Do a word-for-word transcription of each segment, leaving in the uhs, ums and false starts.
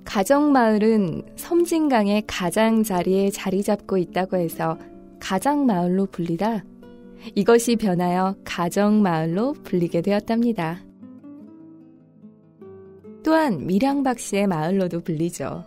가정마을은 섬진강의 가장자리에 자리 잡고 있다고 해서 가장마을로 불리다 이것이 변하여 가정마을로 불리게 되었답니다. 또한 밀양박씨의 마을로도 불리죠.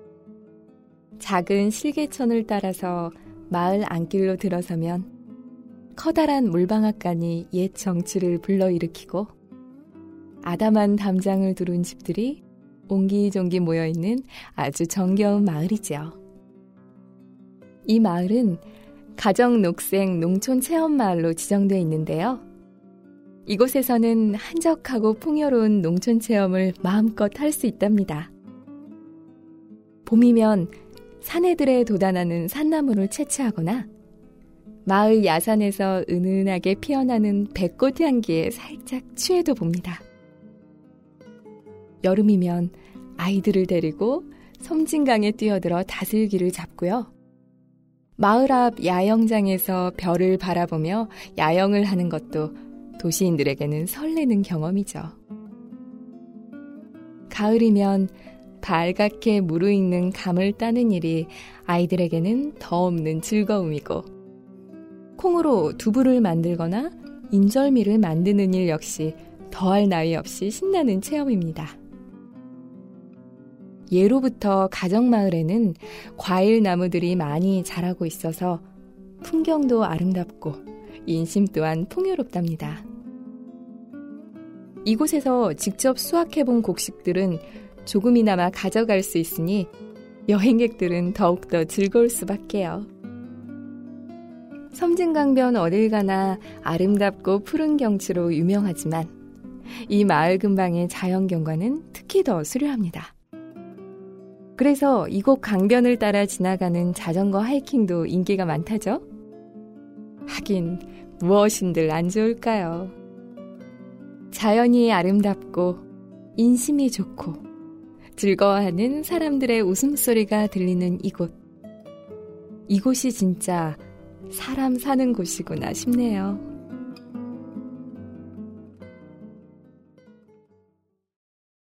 작은 실개천을 따라서 마을 안길로 들어서면 커다란 물방앗간이 옛 정취를 불러일으키고 아담한 담장을 두른 집들이 옹기종기 모여있는 아주 정겨운 마을이죠. 이 마을은 가정녹색 농촌체험마을로 지정되어 있는데요. 이곳에서는 한적하고 풍요로운 농촌체험을 마음껏 할 수 있답니다. 봄이면 사내들에 돋아나는 산나무를 채취하거나 마을 야산에서 은은하게 피어나는 백꽃 향기에 살짝 취해도 봅니다. 여름이면 아이들을 데리고 섬진강에 뛰어들어 다슬기를 잡고요. 마을 앞 야영장에서 별을 바라보며 야영을 하는 것도 도시인들에게는 설레는 경험이죠. 가을이면 발갛게 무르익는 감을 따는 일이 아이들에게는 더없는 즐거움이고 콩으로 두부를 만들거나 인절미를 만드는 일 역시 더할 나위 없이 신나는 체험입니다. 예로부터 가정마을에는 과일나무들이 많이 자라고 있어서 풍경도 아름답고 인심 또한 풍요롭답니다. 이곳에서 직접 수확해본 곡식들은 조금이나마 가져갈 수 있으니 여행객들은 더욱더 즐거울 수밖에요. 섬진강변 어딜 가나 아름답고 푸른 경치로 유명하지만 이 마을 근방의 자연경관은 특히 더 수려합니다. 그래서 이곳 강변을 따라 지나가는 자전거 하이킹도 인기가 많다죠? 하긴 무엇인들 안 좋을까요? 자연이 아름답고 인심이 좋고 즐거워하는 사람들의 웃음소리가 들리는 이곳. 이곳이 진짜 사람 사는 곳이구나 싶네요.